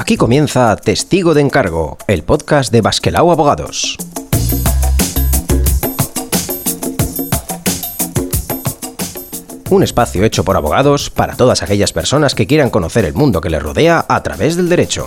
Aquí comienza Testigo de Encargo, el podcast de Basquelau Abogados. Un espacio hecho por abogados para todas aquellas personas que quieran conocer el mundo que les rodea a través del derecho.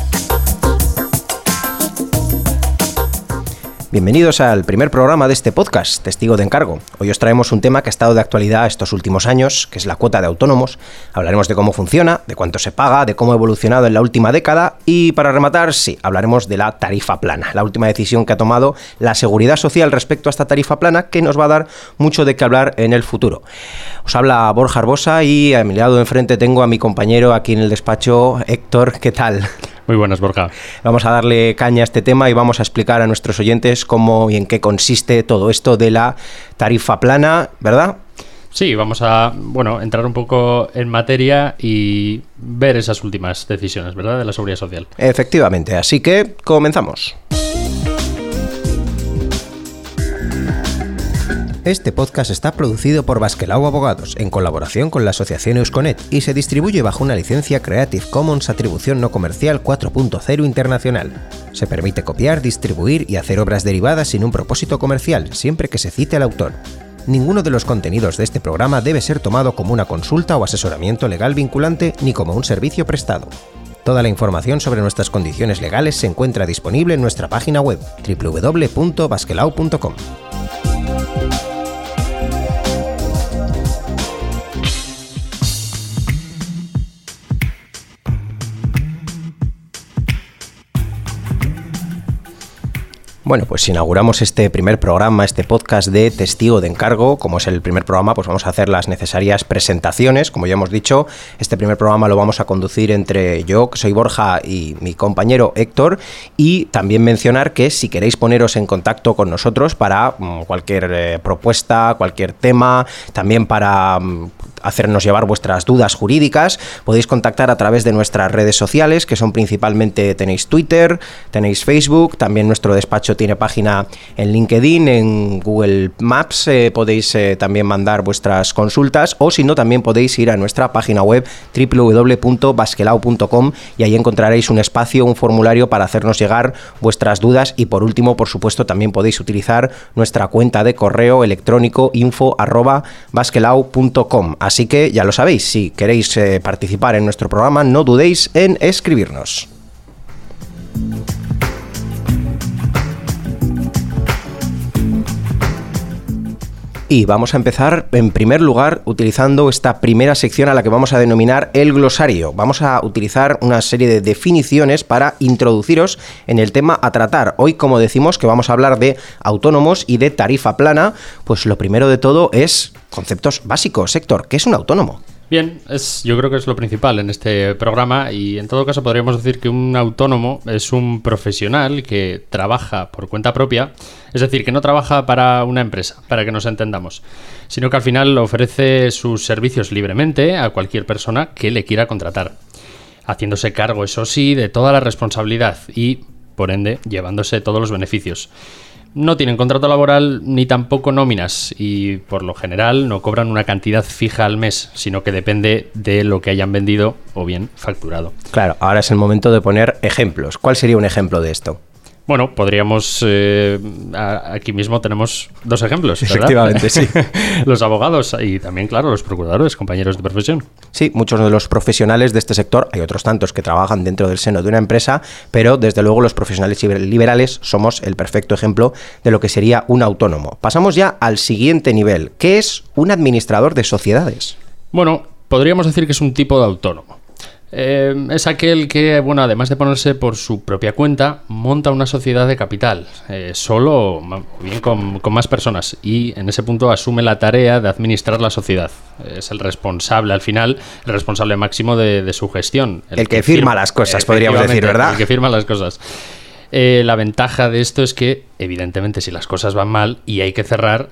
Bienvenidos al primer programa de este podcast, Testigo de Encargo. Hoy os traemos un tema que ha estado de actualidad estos últimos años, que es la cuota de autónomos. Hablaremos de cómo funciona, de cuánto se paga, de cómo ha evolucionado en la última década y, para rematar, sí, hablaremos de la tarifa plana, la última decisión que ha tomado la Seguridad Social respecto a esta tarifa plana, que nos va a dar mucho de qué hablar en el futuro. Os habla Borja Arbosa y a mi lado de enfrente tengo a mi compañero aquí en el despacho, Héctor. ¿Qué tal? Muy buenas, Borja. Vamos a darle caña a este tema y vamos a explicar a nuestros oyentes cómo y en qué consiste todo esto de la tarifa plana, ¿verdad? Sí, vamos a entrar un poco en materia y ver esas últimas decisiones, ¿verdad?, de la Seguridad Social. Efectivamente, así que comenzamos. Este podcast está producido por Basquelau Abogados en colaboración con la asociación Eusconet y se distribuye bajo una licencia Creative Commons Atribución No Comercial 4.0 Internacional. Se permite copiar, distribuir y hacer obras derivadas sin un propósito comercial, siempre que se cite al autor. Ninguno de los contenidos de este programa debe ser tomado como una consulta o asesoramiento legal vinculante ni como un servicio prestado. Toda la información sobre nuestras condiciones legales se encuentra disponible en nuestra página web www.basquelau.com. Bueno, pues inauguramos este primer programa, este podcast de Testigo de Encargo. Como es el primer programa, pues vamos a hacer las necesarias presentaciones. Como ya hemos dicho, este primer programa lo vamos a conducir entre yo, que soy Borja, y mi compañero Héctor. Y también mencionar que si queréis poneros en contacto con nosotros para cualquier propuesta, cualquier tema, también para hacernos llevar vuestras dudas jurídicas, podéis contactar a través de nuestras redes sociales, que son principalmente, tenéis Twitter, tenéis Facebook, también nuestro despacho tiene página en LinkedIn, en Google Maps, podéis también mandar vuestras consultas, o si no, también podéis ir a nuestra página web www.basquelau.com y ahí encontraréis un espacio, un formulario para hacernos llegar vuestras dudas. Y por último, por supuesto, también podéis utilizar nuestra cuenta de correo electrónico info@basquelau.com. Así que ya lo sabéis, si queréis participar en nuestro programa, no dudéis en escribirnos. Y vamos a empezar, en primer lugar, utilizando esta primera sección a la que vamos a denominar el glosario. Vamos a utilizar una serie de definiciones para introduciros en el tema a tratar. Hoy, como decimos, que vamos a hablar de autónomos y de tarifa plana, pues lo primero de todo es conceptos básicos. Héctor, ¿qué es un autónomo? Bien, yo creo que es lo principal en este programa, y en todo caso podríamos decir que un autónomo es un profesional que trabaja por cuenta propia, es decir, que no trabaja para una empresa, para que nos entendamos, sino que al final ofrece sus servicios libremente a cualquier persona que le quiera contratar, haciéndose cargo, eso sí, de toda la responsabilidad y, por ende, llevándose todos los beneficios. No tienen contrato laboral ni tampoco nóminas y, por lo general, no cobran una cantidad fija al mes, sino que depende de lo que hayan vendido o bien facturado. Claro, ahora es el momento de poner ejemplos. ¿Cuál sería un ejemplo de esto? Bueno, podríamos... aquí mismo tenemos dos ejemplos, ¿verdad? Efectivamente, sí. Los abogados y también, claro, los procuradores, compañeros de profesión. Sí, muchos de los profesionales de este sector, hay otros tantos que trabajan dentro del seno de una empresa, pero desde luego los profesionales liberales somos el perfecto ejemplo de lo que sería un autónomo. Pasamos ya al siguiente nivel. ¿Qué es un administrador de sociedades? Bueno, podríamos decir que es un tipo de autónomo. Es aquel que, además de ponerse por su propia cuenta, monta una sociedad de capital, solo o bien con más personas, y en ese punto asume la tarea de administrar la sociedad. Es el responsable, al final, el responsable máximo de su gestión. El que firma las cosas, podríamos decir, ¿verdad? El que firma las cosas. La ventaja de esto es que, evidentemente, si las cosas van mal y hay que cerrar,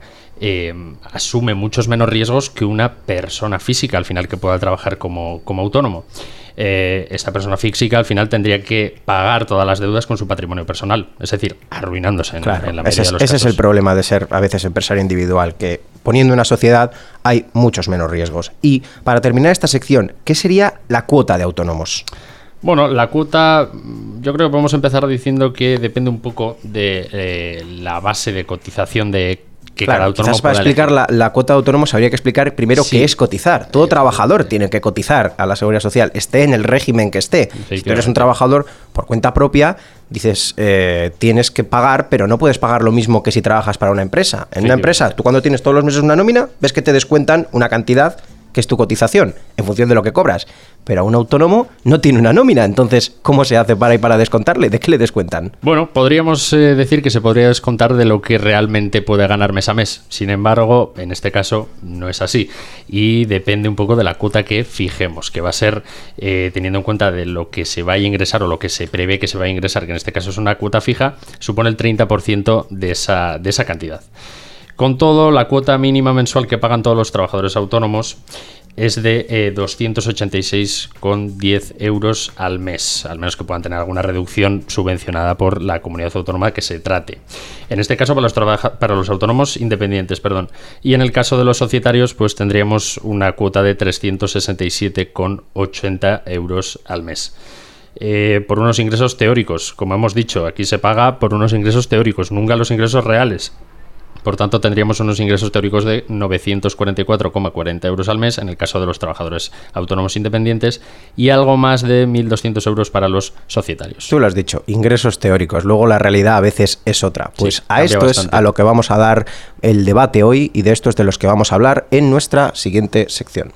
asume muchos menos riesgos que una persona física, al final, que pueda trabajar como autónomo. Esta persona física al final tendría que pagar todas las deudas con su patrimonio personal, es decir, arruinándose en la mayoría de los casos. Ese es el problema de ser a veces empresario individual, que poniendo una sociedad hay muchos menos riesgos. Y para terminar esta sección, ¿qué sería la cuota de autónomos? Bueno, la cuota, yo creo que podemos empezar diciendo que depende un poco de la base de cotización de que cada autónomo quizás para explicar la cuota de autónomos habría que explicar primero qué es cotizar. Todo trabajador tiene que cotizar a la Seguridad Social, esté en el régimen que esté. Si tú eres un trabajador por cuenta propia, dices, tienes que pagar, pero no puedes pagar lo mismo que si trabajas para una empresa. En una empresa, tú cuando tienes todos los meses una nómina, ves que te descuentan una cantidad que es tu cotización, en función de lo que cobras. Pero a un autónomo no tiene una nómina, entonces, ¿cómo se hace para descontarle? ¿De qué le descuentan? Bueno, podríamos decir que se podría descontar de lo que realmente puede ganar mes a mes. Sin embargo, en este caso no es así. Y depende un poco de la cuota que fijemos, que va a ser teniendo en cuenta de lo que se vaya a ingresar o lo que se prevé que se vaya a ingresar, que en este caso es una cuota fija, supone el 30% de esa cantidad. Con todo, la cuota mínima mensual que pagan todos los trabajadores autónomos es de 286,10 euros al mes, al menos que puedan tener alguna reducción subvencionada por la comunidad autónoma que se trate. En este caso, para los autónomos independientes, y en el caso de los societarios, pues tendríamos una cuota de 367,80 euros al mes. Por unos ingresos teóricos, como hemos dicho, aquí se paga por unos ingresos teóricos, nunca los ingresos reales. Por tanto, tendríamos unos ingresos teóricos de 944,40 euros al mes en el caso de los trabajadores autónomos independientes y algo más de 1.200 euros para los societarios. Tú lo has dicho, ingresos teóricos. Luego la realidad a veces es otra. Pues sí, a esto bastante. Es a lo que vamos a dar el debate hoy y de esto es de los que vamos a hablar en nuestra siguiente sección.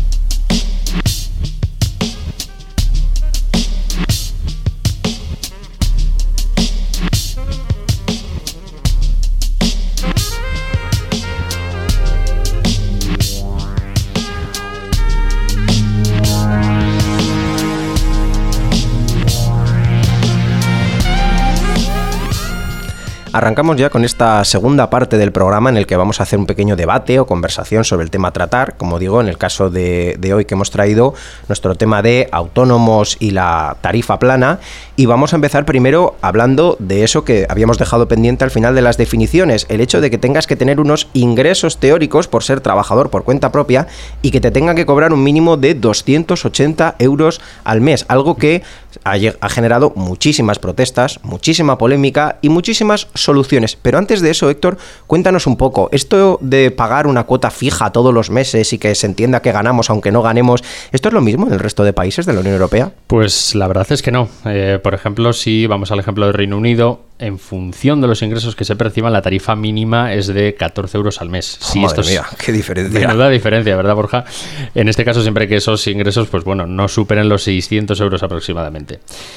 Arrancamos ya con esta segunda parte del programa en el que vamos a hacer un pequeño debate o conversación sobre el tema a tratar. Como digo, en el caso de hoy que hemos traído nuestro tema de autónomos y la tarifa plana. Y vamos a empezar primero hablando de eso que habíamos dejado pendiente al final de las definiciones. El hecho de que tengas que tener unos ingresos teóricos por ser trabajador por cuenta propia y que te tengan que cobrar un mínimo de 280 euros al mes. Algo que ha generado muchísimas protestas, muchísima polémica y muchísimas soluciones. Pero antes de eso, Héctor, cuéntanos un poco. Esto de pagar una cuota fija todos los meses y que se entienda que ganamos aunque no ganemos, ¿esto es lo mismo en el resto de países de la Unión Europea? Pues la verdad es que no. Por ejemplo, si vamos al ejemplo del Reino Unido, en función de los ingresos que se perciban, la tarifa mínima es de 14 euros al mes. Sí, madre mía, qué diferencia. Menuda diferencia, ¿verdad, Borja? En este caso, siempre que esos ingresos, pues bueno, no superen los 600 euros aproximadamente.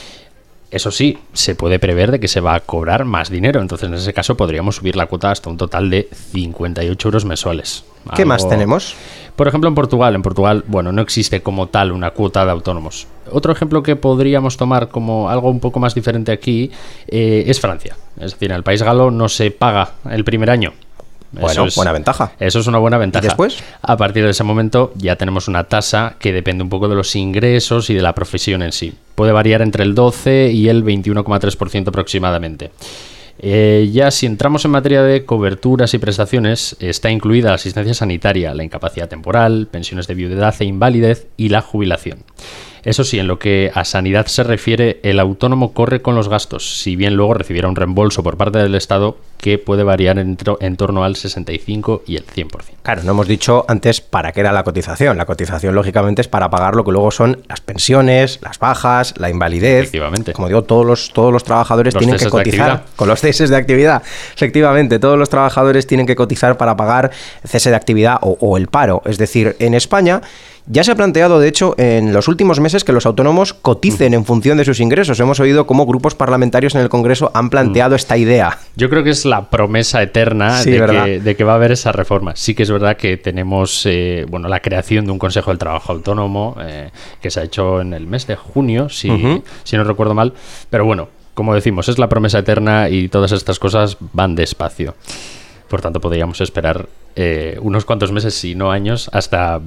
Eso sí, se puede prever de que se va a cobrar más dinero, entonces en ese caso podríamos subir la cuota hasta un total de 58 euros mensuales. ¿Qué más tenemos? Por ejemplo, en Portugal, bueno, no existe como tal una cuota de autónomos. Otro ejemplo que podríamos tomar como algo un poco más diferente aquí es Francia. Es decir, en el país galo no se paga el primer año. Bueno, buena ventaja. Eso es una buena ventaja. ¿Y después? A partir de ese momento ya tenemos una tasa que depende un poco de los ingresos y de la profesión en sí. Puede variar entre el 12 y el 21,3% aproximadamente. Ya si entramos en materia de coberturas y prestaciones, está incluida la asistencia sanitaria, la incapacidad temporal, pensiones de viudedad e invalidez y la jubilación. Eso sí, en lo que a sanidad se refiere, el autónomo corre con los gastos, si bien luego recibiera un reembolso por parte del Estado que puede variar en torno al 65 y el 100%. Claro, no hemos dicho antes para qué era la cotización. La cotización, lógicamente, es para pagar lo que luego son las pensiones, las bajas, la invalidez. Efectivamente. Como digo, todos los trabajadores tienen que cotizar con los ceses de actividad. Efectivamente, todos los trabajadores tienen que cotizar para pagar cese de actividad o el paro. Es decir, en España ya se ha planteado, de hecho, en los últimos meses que los autónomos coticen en función de sus ingresos. Hemos oído cómo grupos parlamentarios en el Congreso han planteado esta idea. Yo creo que es la promesa eterna de que va a haber esa reforma. Sí que es verdad que tenemos la creación de un Consejo del Trabajo Autónomo que se ha hecho en el mes de junio, si no recuerdo mal. Pero bueno, como decimos, es la promesa eterna y todas estas cosas van despacio. Por tanto, podríamos esperar unos cuantos meses, si no años, hasta ver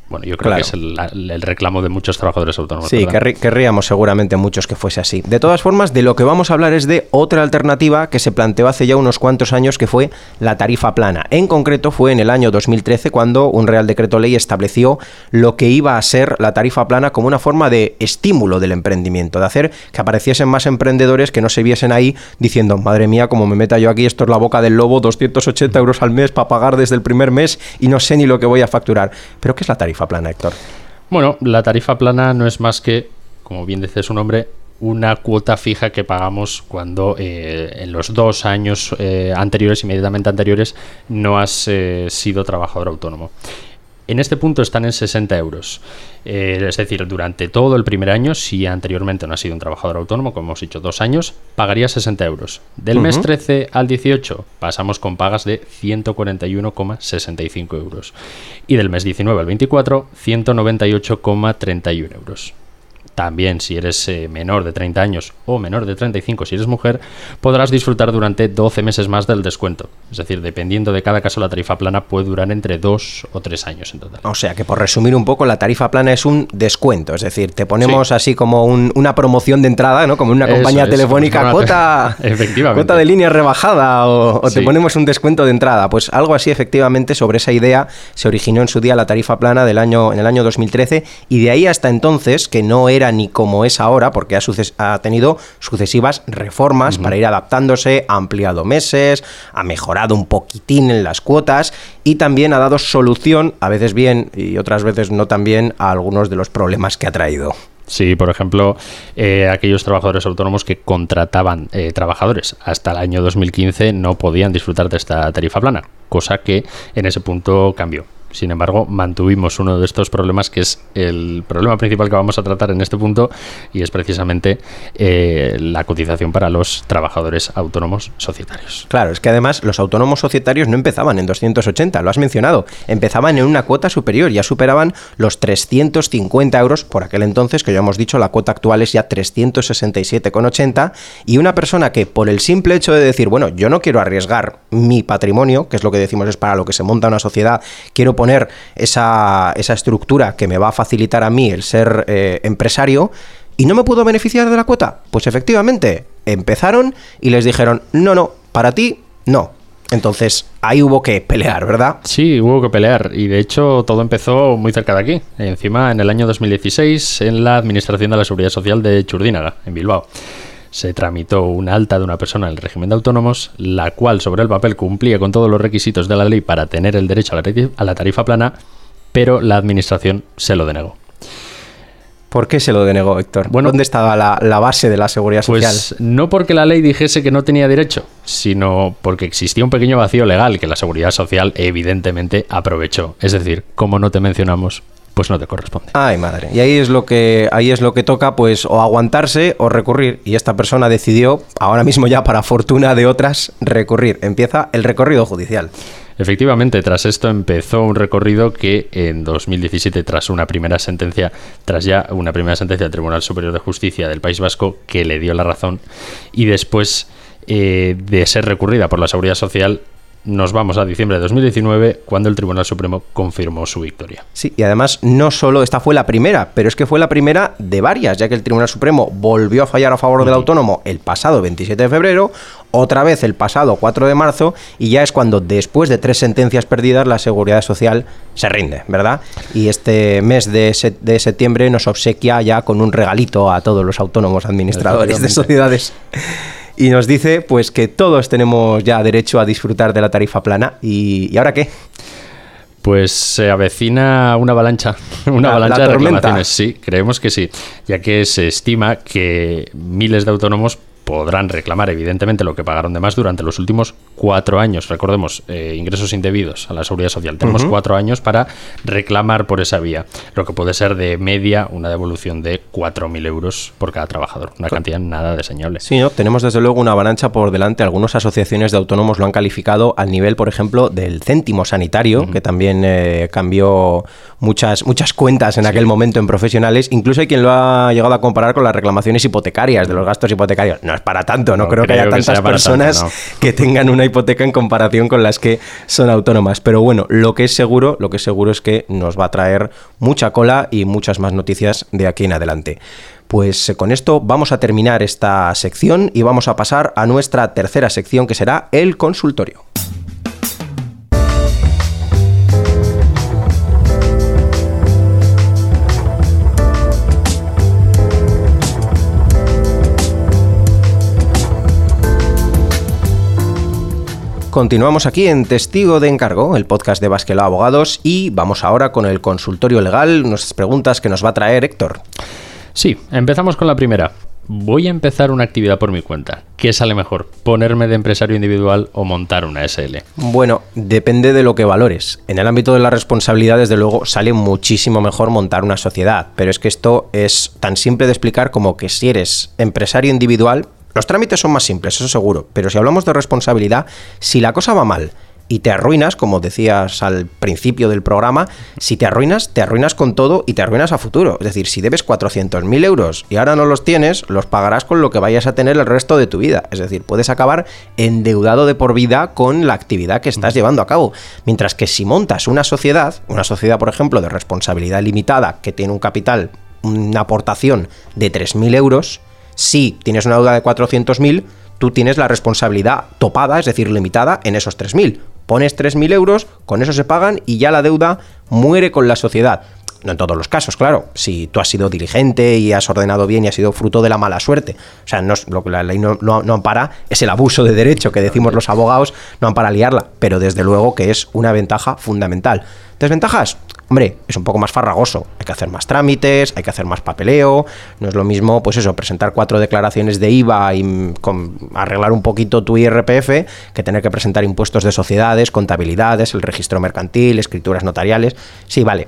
Bueno, yo creo que es el reclamo de muchos trabajadores autónomos. Sí, querríamos seguramente muchos que fuese así. De todas formas, de lo que vamos a hablar es de otra alternativa que se planteó hace ya unos cuantos años, que fue la tarifa plana. En concreto, fue en el año 2013 cuando un Real Decreto Ley estableció lo que iba a ser la tarifa plana como una forma de estímulo del emprendimiento, de hacer que apareciesen más emprendedores que no se viesen ahí diciendo, madre mía, como me meta yo aquí, esto es la boca del lobo, 280 euros al mes para pagar desde el primer mes y no sé ni lo que voy a facturar. ¿Pero qué es la tarifa plana, Héctor? Bueno, la tarifa plana no es más que, como bien dice su nombre, una cuota fija que pagamos cuando en los 2 años anteriores, inmediatamente anteriores, no has sido trabajador autónomo. En este punto están en 60 euros. Es decir, durante todo el primer año, si anteriormente no has sido un trabajador autónomo, como hemos dicho, 2 años, pagarías 60 euros. Del mes 13 al 18 pasamos con pagas de 141,65 euros. Y del mes 19 al 24, 198,31 euros. También, si eres menor de 30 años o menor de 35 si eres mujer, podrás disfrutar durante 12 meses más del descuento. Es decir, dependiendo de cada caso, la tarifa plana puede durar entre 2 o 3 años en total. O sea que, por resumir un poco, la tarifa plana es un descuento. Es decir, te ponemos así como una promoción de entrada, ¿no? Como en una compañía telefónica, cuota de línea rebajada o te ponemos un descuento de entrada. Pues algo así, efectivamente, sobre esa idea se originó en su día la tarifa plana en el año 2013, y de ahí hasta entonces, que no era ni como es ahora, porque ha tenido sucesivas reformas para ir adaptándose, ha ampliado meses, ha mejorado un poquitín en las cuotas y también ha dado solución, a veces bien y otras veces no tan bien, a algunos de los problemas que ha traído. Sí, por ejemplo, aquellos trabajadores autónomos que contrataban trabajadores hasta el año 2015 no podían disfrutar de esta tarifa plana, cosa que en ese punto cambió. Sin embargo, mantuvimos uno de estos problemas, que es el problema principal que vamos a tratar en este punto, y es precisamente la cotización para los trabajadores autónomos societarios. Claro, es que además los autónomos societarios no empezaban en 280, lo has mencionado, empezaban en una cuota superior, ya superaban los 350 euros por aquel entonces, que ya hemos dicho, la cuota actual es ya 367,80, y una persona que por el simple hecho de decir, bueno, yo no quiero arriesgar mi patrimonio, que es lo que decimos es para lo que se monta una sociedad, quiero poner esa estructura que me va a facilitar a mí el ser empresario, y no me puedo beneficiar de la cuota. Pues efectivamente, empezaron y les dijeron, no, para ti, no. Entonces, ahí hubo que pelear, ¿verdad? Sí, hubo que pelear, y de hecho todo empezó muy cerca de aquí. Encima, en el año 2016, en la Administración de la Seguridad Social de Churdínaga, en Bilbao. Se tramitó un alta de una persona en el régimen de autónomos, la cual sobre el papel cumplía con todos los requisitos de la ley para tener el derecho a la tarifa plana, pero la administración se lo denegó. ¿Por qué se lo denegó, Héctor? Bueno, ¿dónde estaba la base de la seguridad social? Pues no porque la ley dijese que no tenía derecho, sino porque existía un pequeño vacío legal que la seguridad social evidentemente aprovechó. Es decir, como no te mencionamos, pues no te corresponde. Ay, madre. Y ahí es lo que toca, pues, o aguantarse o recurrir. Y esta persona decidió, ahora mismo ya para fortuna de otras, recurrir. Empieza el recorrido judicial. Efectivamente, tras esto empezó un recorrido que en 2017, tras ya una primera sentencia del Tribunal Superior de Justicia del País Vasco, que le dio la razón, y después de ser recurrida por la Seguridad Social, nos vamos a diciembre de 2019, cuando el Tribunal Supremo confirmó su victoria. Sí, y además no solo esta fue la primera, pero es que fue la primera de varias, ya que el Tribunal Supremo volvió a fallar a favor del autónomo el pasado 27 de febrero, otra vez el pasado 4 de marzo, y ya es cuando, después de 3 sentencias perdidas, la Seguridad Social se rinde, ¿verdad? Y este mes de septiembre nos obsequia ya con un regalito a todos los autónomos administradores de sociedades. Y nos dice, pues, que todos tenemos ya derecho a disfrutar de la tarifa plana. ¿Y ahora qué? Pues se avecina una avalancha, avalancha de reclamaciones. Sí, creemos que sí, ya que se estima que miles de autónomos podrán reclamar, evidentemente, lo que pagaron de más durante los últimos 4 años. Recordemos, ingresos indebidos a la Seguridad Social. Tenemos 4 años para reclamar por esa vía, lo que puede ser de media una devolución de 4.000 euros por cada trabajador. Una cantidad nada deseable. Sí, ¿no? Tenemos desde luego una avalancha por delante. Algunas asociaciones de autónomos lo han calificado al nivel, por ejemplo, del céntimo sanitario, que también cambió muchas cuentas en aquel momento en profesionales. Incluso hay quien lo ha llegado a comparar con las reclamaciones hipotecarias, de los gastos hipotecarios. no es para tanto, no creo que haya tantas personas que tengan una hipoteca en comparación con las que son autónomas. Pero bueno, lo que es seguro es que nos va a traer mucha cola y muchas más noticias de aquí en adelante. Pues con esto vamos a terminar esta sección y vamos a pasar a nuestra tercera sección, que será el consultorio. Continuamos aquí en Testigo de Encargo, el podcast de Basquelao Abogados, y vamos ahora con el consultorio legal, unas preguntas que nos va a traer Héctor. Sí, empezamos con la primera. Voy a empezar una actividad por mi cuenta. ¿Qué sale mejor? ¿Ponerme de empresario individual o montar una SL? Bueno, depende de lo que valores. En el ámbito de la responsabilidad, desde luego, sale muchísimo mejor montar una sociedad. Pero es que esto es tan simple de explicar como que si eres empresario individual, los trámites son más simples, eso seguro. Pero si hablamos de responsabilidad, si la cosa va mal y te arruinas, como decías al principio del programa, si te arruinas con todo y te arruinas a futuro. Es decir, si debes 400.000 euros y ahora no los tienes, los pagarás con lo que vayas a tener el resto de tu vida. Es decir, puedes acabar endeudado de por vida con la actividad que estás llevando a cabo. Mientras que si montas una sociedad, por ejemplo, de responsabilidad limitada, que tiene un capital, una aportación de 3.000 euros, si tienes una deuda de 400.000, tú tienes la responsabilidad topada, es decir, limitada en esos 3.000. Pones 3.000 euros, con eso se pagan y ya la deuda muere con la sociedad. No en todos los casos, claro. Si tú has sido diligente y has ordenado bien y has sido fruto de la mala suerte. O sea, lo que la ley no ampara es el abuso de derecho que decimos los abogados, no ampara liarla. Pero desde luego que es una ventaja fundamental. ¿Desventajas? Hombre, es un poco más farragoso. Hay que hacer más trámites, hay que hacer más papeleo. No es lo mismo, pues eso, presentar 4 declaraciones de IVA y arreglar un poquito tu IRPF que tener que presentar impuestos de sociedades, contabilidades, el registro mercantil, escrituras notariales. Sí, vale.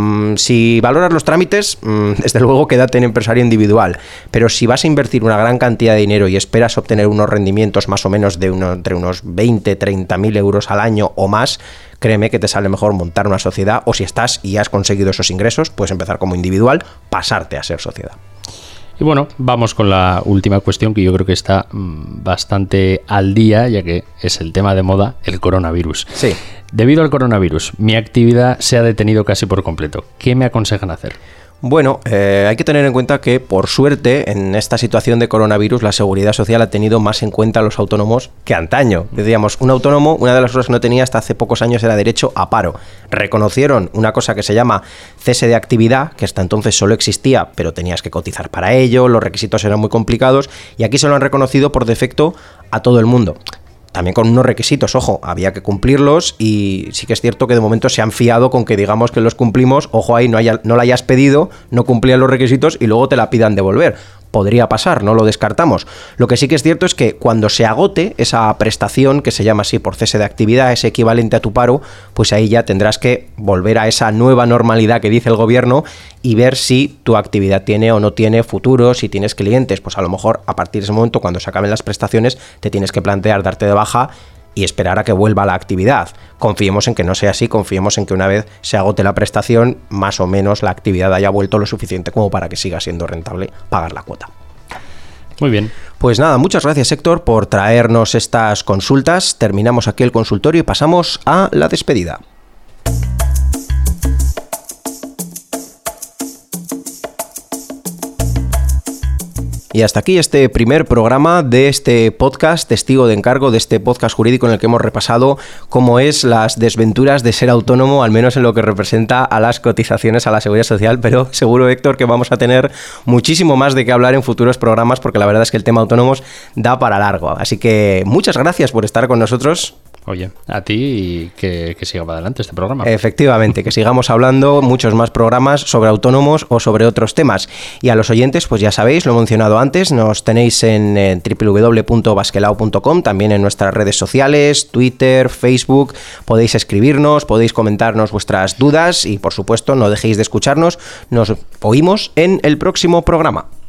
Si valoras los trámites, desde luego quédate en empresario individual, pero si vas a invertir una gran cantidad de dinero y esperas obtener unos rendimientos más o menos de entre unos 20-30.000 euros al año o más, créeme que te sale mejor montar una sociedad, o si estás y has conseguido esos ingresos, puedes empezar como individual, pasarte a ser sociedad. Y bueno, vamos con la última cuestión, que yo creo que está bastante al día, ya que es el tema de moda, el coronavirus. Sí. Debido al coronavirus, mi actividad se ha detenido casi por completo. ¿Qué me aconsejan hacer? Bueno, hay que tener en cuenta que, por suerte, en esta situación de coronavirus, la Seguridad Social ha tenido más en cuenta a los autónomos que antaño. Decíamos, un autónomo, una de las cosas que no tenía hasta hace pocos años era derecho a paro. Reconocieron una cosa que se llama cese de actividad, que hasta entonces solo existía, pero tenías que cotizar para ello, los requisitos eran muy complicados, y aquí se lo han reconocido por defecto a todo el mundo. También con unos requisitos, ojo, había que cumplirlos, y sí que es cierto que de momento se han fiado con que digamos que los cumplimos, ojo ahí, no la hayas pedido, no cumplían los requisitos y luego te la pidan devolver. Podría pasar, no lo descartamos. Lo que sí que es cierto es que cuando se agote esa prestación, que se llama así por cese de actividad, ese equivalente a tu paro, pues ahí ya tendrás que volver a esa nueva normalidad que dice el gobierno y ver si tu actividad tiene o no tiene futuro, si tienes clientes. Pues a lo mejor a partir de ese momento, cuando se acaben las prestaciones, te tienes que plantear darte de baja y esperar a que vuelva la actividad. Confiemos en que no sea así, confiemos en que una vez se agote la prestación, más o menos la actividad haya vuelto lo suficiente como para que siga siendo rentable pagar la cuota. Muy bien. Pues nada, muchas gracias Héctor por traernos estas consultas. Terminamos aquí el consultorio y pasamos a la despedida. Y hasta aquí este primer programa de este podcast Testigo de Encargo, de este podcast jurídico en el que hemos repasado cómo es las desventuras de ser autónomo, al menos en lo que representa a las cotizaciones a la Seguridad Social, pero seguro, Héctor, que vamos a tener muchísimo más de qué hablar en futuros programas, porque la verdad es que el tema autónomos da para largo. Así que muchas gracias por estar con nosotros. Oye, a ti, y que siga para adelante este programa. Efectivamente, que sigamos hablando muchos más programas sobre autónomos o sobre otros temas. Y a los oyentes, pues ya sabéis, lo he mencionado antes, nos tenéis en www.basquelao.com, también en nuestras redes sociales, Twitter, Facebook, podéis escribirnos, podéis comentarnos vuestras dudas y, por supuesto, no dejéis de escucharnos. Nos oímos en el próximo programa.